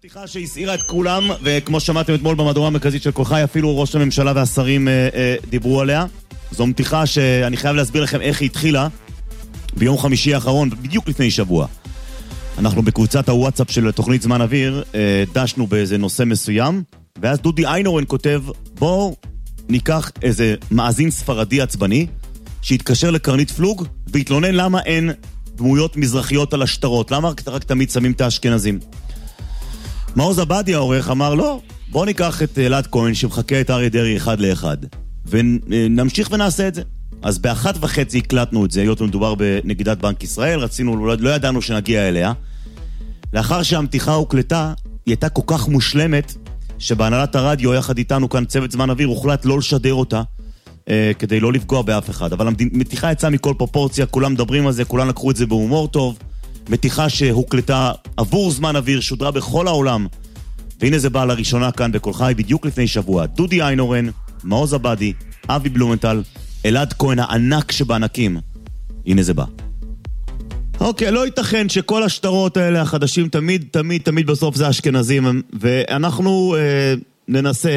פתיחה שהסעירה את כולם, וכמו שמעתם אתמול במהדורה המרכזית של כל חי, אפילו ראש הממשלה והשרים דיברו עליה. זו מתיחה שאני חייב להסביר לכם איך היא התחילה ביום חמישי האחרון, בדיוק לפני שבוע. אנחנו בקבוצת הוואטסאפ של תוכנית זמן אוויר, דשנו באיזה נושא מסוים, ואז דודי איינורן כותב, בואו ניקח איזה מאזין ספרדי עצבני, שהתקשר לקרנית פלוג, והתלונן למה אין דמויות מזרחיות על השטרות, למה רק תמיד שמים את האשכנזים. מעוז עבאדי העורך אמר לא, בוא ניקח את אלעד כהן שמחכה את אריה דרעי אחד לאחד ונמשיך ונעשה את זה. אז ב1:30 הקלטנו את זה, היות ומדובר בנגידת בנק ישראל, רצינו, לא ידענו שנגיע אליה. לאחר שהמתיחה הוקלטה, היא הייתה כל כך מושלמת שבהנהלת הרדיו יחד איתנו כאן צוות זמן אוויר הוחלט לא לשדר אותה כדי לא לפגוע באף אחד. אבל המתיחה יצאה מכל פרופורציה, כולם מדברים על זה, כולם לקחו את זה בהומור טוב. מתיחה שהוקלטה עבור זמן אוויר, שודרה בכל העולם. והנה זה בא לראשונה כאן בכל חי בדיוק לפני שבוע. דודי איינורן, מעוז עבאדי, אבי בלומנטל, אלעד כהן הענק שבענקים. הנה זה בא. אוקיי, לא ייתכן שכל השטרות האלה החדשים תמיד בסוף זה אשכנזים, ואנחנו ננסה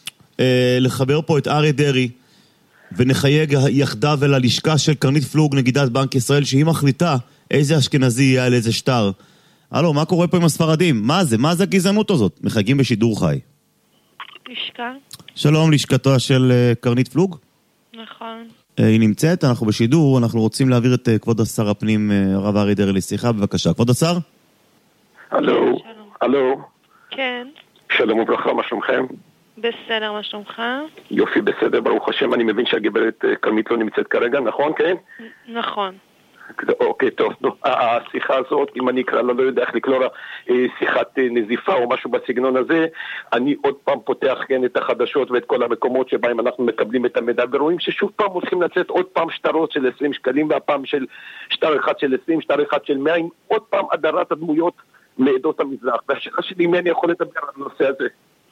לחבר פה את אריה דרעי ונחייג יחדיו אל הלשכה של קרנית פלוג, נגידת בנק ישראל, שהיא מחליטה איזה אשכנזי יהיה על איזה שטר. הלו, מה קורה פה עם הספרדים? מה זה? מה זה הגזענות הזאת? מחייגים בשידור חי. לשכה. שלום, לשכתו של קרנית פלוג. נכון. היא נמצאת, אנחנו בשידור, אנחנו רוצים להעביר את כבוד השר הפנים, הרב אריה דרעי, לשיחה, בבקשה. כבוד השר? הלו, הלו. כן. שלום וברכה, מה שלומכם? בסדר, מה שלומך? יופי, בסדר, ברוך השם. אני מבין שהגברת קרנית לא נמצאת כרגע, נכון, כן? נכון. אוקיי, טוב, השיחה הזאת, אם אני אקרא לה, לא יודע איך לקרוא לה, שיחת נזיפה או משהו בסגנון הזה, אני עוד פעם פותח כן את החדשות ואת כל המקומות שבהם אנחנו מקבלים את המידע, ורואים ששוב פעם הולכים לצאת עוד פעם שטרות של 20 שקלים, והפעם של שטר אחד של 20, שטר אחד של 100, עוד פעם הדרת הדמויות מעדות המזרח, והשאלה שלי, מי אני יכול לדבר על הנושא הזה?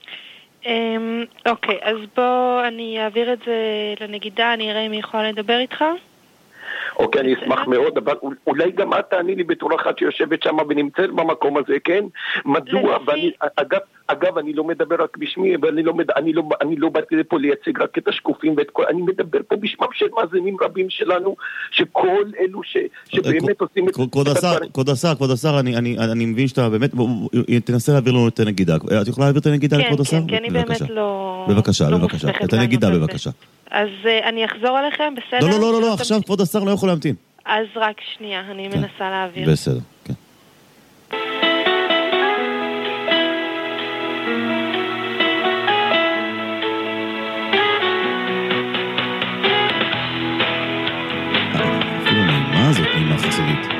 אוקיי, אז בוא אני אעביר את זה לנגידה, אני אראה אם היא יכולה לדבר איתך. אוקיי, אני אשמח מאוד, אבל אולי גם את תעני לי בתור אחת שיושבת שם ונמצאת במקום הזה, כן? מדוע? אגב, אני לא מדבר רק בשמי, ואני לא באתי לפה לייצג רק את השקופים ואת כל, אני מדבר פה בשמם של מאזינים רבים שלנו, שכל אלו שבאמת עושים את... כבוד השר, אני מבין שאתה באמת, תנסה להעביר לנו את הנגידה. את יכולה להעביר את הנגידה לכבוד השר? כן, אני באמת לא... בבקשה, את הנגידה בבקשה. אז אני אחזור עליכם, בסדר? לא, עכשיו כבוד השר לא יכול להמתין. אז רק שנייה, אני מנסה להעביר. בסדר, כן. אפילו נעימה הזאת, נעימה חסידית.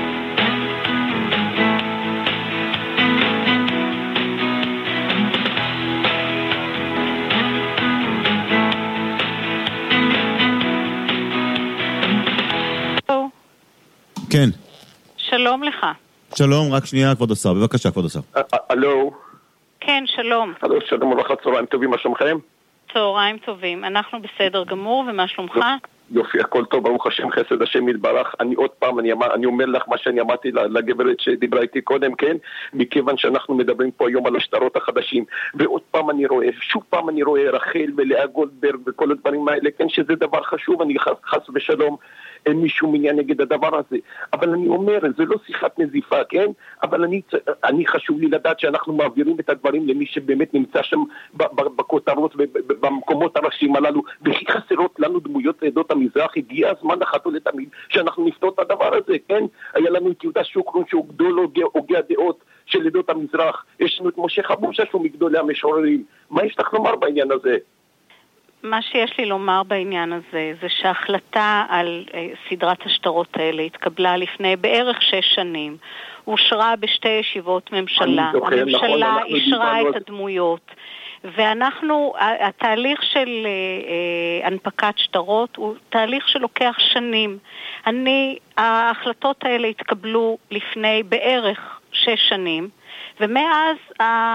כן. שלום לך. שלום, רק שנייה כבוד השר, בבקשה כבוד השר. הלו. כן, שלום. הלו, שלום וברכה, צהריים טובים, מה שלומכם? צהריים טובים, אנחנו בסדר גמור, ומה שלומך? יופי, הכל טוב, ברוך השם, חסד השם יתברך. אני עוד פעם, אני אומר לך מה שאני אמרתי לגברת שדיברה איתי קודם, כן? מכיוון שאנחנו מדברים פה היום על השטרות החדשים, ועוד פעם אני רואה, שוב פעם אני רואה רחל ולאה גולדברג וכל הדברים האלה, כן? שזה דבר חשוב, אני חס ושלום, אין מישהו עניין נגד הדבר הזה. אבל אני אומר, זה לא שיחת נזיפה, כן? אבל אני חשוב לי לדעת שאנחנו מעבירים את הדברים למי שבאמת נמצא שם בכותרות ובמקומות הראשיים הללו, וכי חסרות לנו דמויות עדות המזרח. הגיע הזמן אחת ולתמיד שאנחנו נפתור את הדבר הזה, כן? היה לנו את יהודה שוקרון שהוא גדול הוגה הדעות של עדות המזרח, יש לנו את משה חבושה שהוא מגדולי המשוררים. מה יש לך לומר בעניין הזה? מה שיש לי לומר בעניין הזה זה שההחלטה על סדרת השטרות האלה התקבלה לפני בערך 6 שנים, אושרה בשתי ישיבות ממשלה, הממשלה אישרה את הדמויות, ואנחנו, התהליך של הנפקת שטרות הוא תהליך שלוקח שנים. ההחלטות האלה התקבלו לפני בערך 6 שנים, ומאז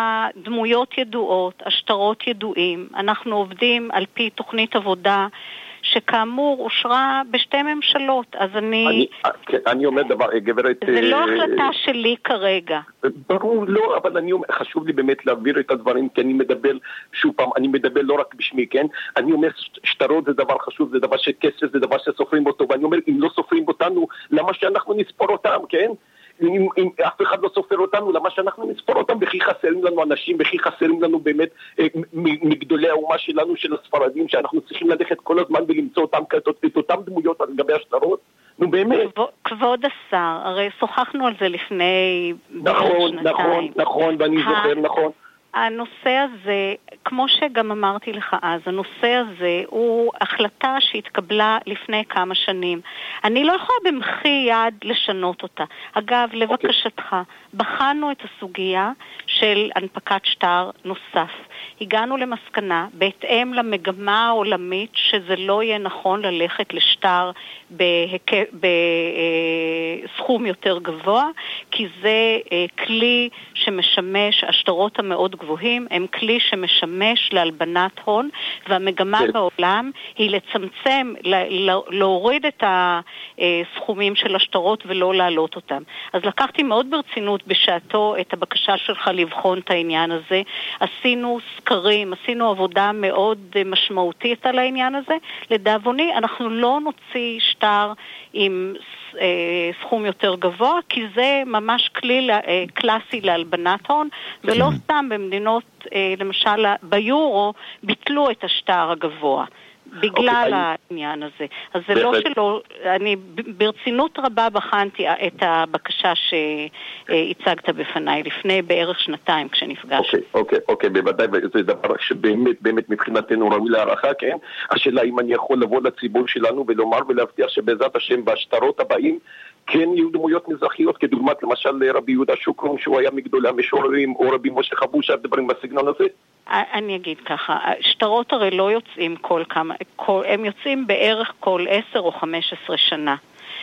הדמויות ידועות, השטרות ידועים. אנחנו עובדים על פי תוכנית עבודה שכאמור אושרה בשתי ממשלות, אז אני אומר דבר, גברת... זה לא החלטה שלי כרגע. ברור, לא, אבל חשוב לי באמת להעביר את הדברים, כי אני מדבר, שוב פעם, אני מדבר לא רק בשמי, כן? אני אומר, שטרות זה דבר חשוב, זה דבר שכסף, זה דבר שסופרים אותו, ואני אומר, אם לא סופרים אותנו, למה שאנחנו נספור אותם, כן? אם אף אחד לא סופר אותנו, למה שאנחנו נספור אותם? וכי חסרים לנו אנשים, וכי חסרים לנו באמת מגדולי האומה שלנו, של הספרדים, שאנחנו צריכים ללכת כל הזמן ולמצוא אותם, את אותם דמויות על גבי השטרות? נו באמת. כבוד השר, הרי שוחחנו על זה לפני נכון, ואני זוכר, נכון. הנושא הזה, כמו שגם אמרתי לך אז, הנושא הזה הוא החלטה שהתקבלה לפני כמה שנים. אני לא יכולה במחי יד לשנות אותה. אגב, לבקשתך, בחנו את הסוגיה של הנפקת שטר נוסף. הגענו למסקנה, בהתאם למגמה העולמית, שזה לא יהיה נכון ללכת לשטר בסכום יותר גבוה, כי זה כלי שמשמש, השטרות המאוד גבוהים, הם כלי שמשמש להלבנת הון, והמגמה בעולם היא לצמצם, להוריד את הסכומים של השטרות ולא להעלות אותם. אז לקחתי מאוד ברצינות בשעתו את הבקשה שלך לבחון את העניין הזה. עשינו סקרים, עשינו עבודה מאוד משמעותית על העניין הזה. לדאבוני, אנחנו לא נוציא שטר עם סכום יותר גבוה, כי זה ממש כלי קלאסי להלבנת הון, ולא סתם במדינות, למשל ביורו, ביטלו את השטר הגבוה. בגלל העניין הזה. אז זה לא שלא, אני ברצינות רבה בחנתי את הבקשה שהצגת בפניי לפני בערך שנתיים כשנפגש. אוקיי, בוודאי, זה דבר שבאמת מבחינתנו ראוי להערכה, כן? השאלה אם אני יכול לבוא לציבור שלנו ולומר ולהבטיח שבעזרת השם בשטרות הבאים כן יהיו דמויות מזרחיות, כדוגמת למשל רבי יהודה שוקרון, שהוא היה מגדולי המשוררים, או רבי משה חבושה, דברים בסגנון הזה? אני אגיד ככה, שטרות הרי לא יוצאים הם יוצאים בערך כל 10 או 15 שנה.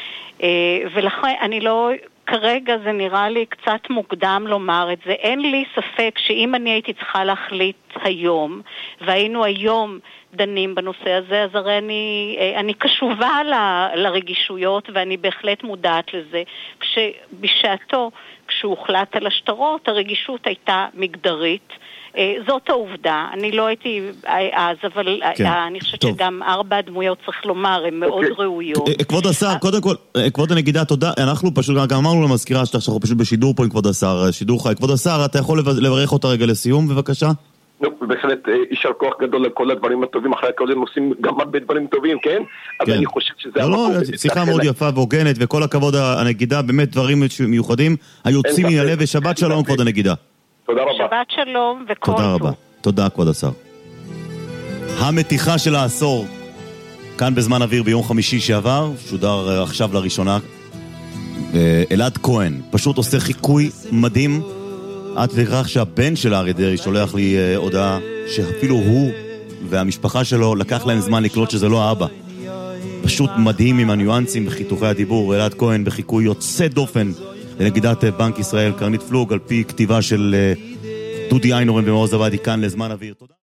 ולכן אני לא, כרגע זה נראה לי קצת מוקדם לומר את זה. אין לי ספק שאם אני הייתי צריכה להחליט היום, והיינו היום דנים בנושא הזה, אז הרי אני קשובה לרגישויות, ואני בהחלט מודעת לזה. בשעתו, כשהוחלט על השטרות, הרגישות הייתה מגדרית. זאת העובדה, אני לא הייתי אז, אבל אני חושבת שגם 4 דמויות צריך לומר, הן מאוד ראויות. כבוד השר, קודם כל, כבוד הנגידה, תודה, אנחנו פשוט גם אמרנו למזכירה שאנחנו פשוט בשידור פה עם כבוד השר, שידור חי. כבוד השר, אתה יכול לברך אותה רגע לסיום, בבקשה? בהחלט יישר כוח גדול לכל הדברים הטובים, אחרי הכל הם עושים גם הרבה דברים טובים, כן? אז אני חושב שזה... לא, שיחה מאוד יפה והוגנת, וכל הכבוד הנגידה, באמת דברים מיוחדים, היוצאים מן הלב, ושבת שלום כבוד הנגידה. תודה רבה. שבת שלום וכל טוב. תודה רבה. תודה כבוד השר. המתיחה של העשור, כאן בזמן אוויר ביום חמישי שעבר, שודר עכשיו לראשונה, אלעד כהן, פשוט עושה חיקוי מדהים, עד לכך שהבן של אריה דרעי שולח לי הודעה שאפילו הוא והמשפחה שלו לקח להם זמן לקלוט שזה לא האבא. פשוט מדהים עם הניואנסים בחיתוכי הדיבור. אלעד כהן בחיקוי יוצא דופן לנגידת בנק ישראל קרנית פלוג, על פי כתיבה של דודי איינורן ומעוז עבדי כאן לזמן אוויר. תודה.